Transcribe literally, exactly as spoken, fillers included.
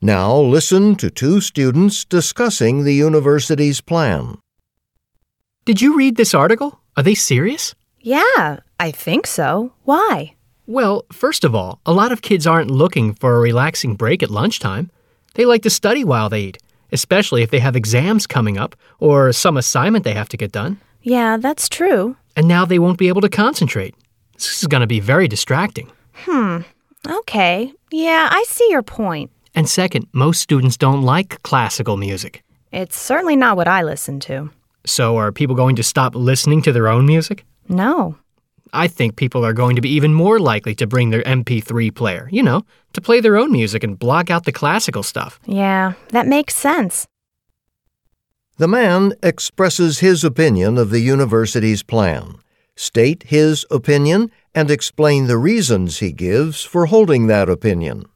Now listen to two students discussing the university's plan. Did you read this article? Are they serious? Yeah, I think so. Why? Well, first of all, a lot of kids aren't looking for a relaxing break at lunchtime. They like to study while they eat, especially if they have exams coming up or some assignment they have to get done. Yeah, that's true. And now they won't be able to concentrate. This is going to be very distracting. Hmm. Okay. Yeah, I see your point. And second, most students don't like classical music. It's certainly not what I listen to. So are people going to stop listening to their own music? No. I think people are going to be even more likely to bring their M P three player, you know, to play their own music and block out the classical stuff. Yeah, that makes sense. The man expresses his opinion of the university's plan. State his opinion and explain the reasons he gives for holding that opinion.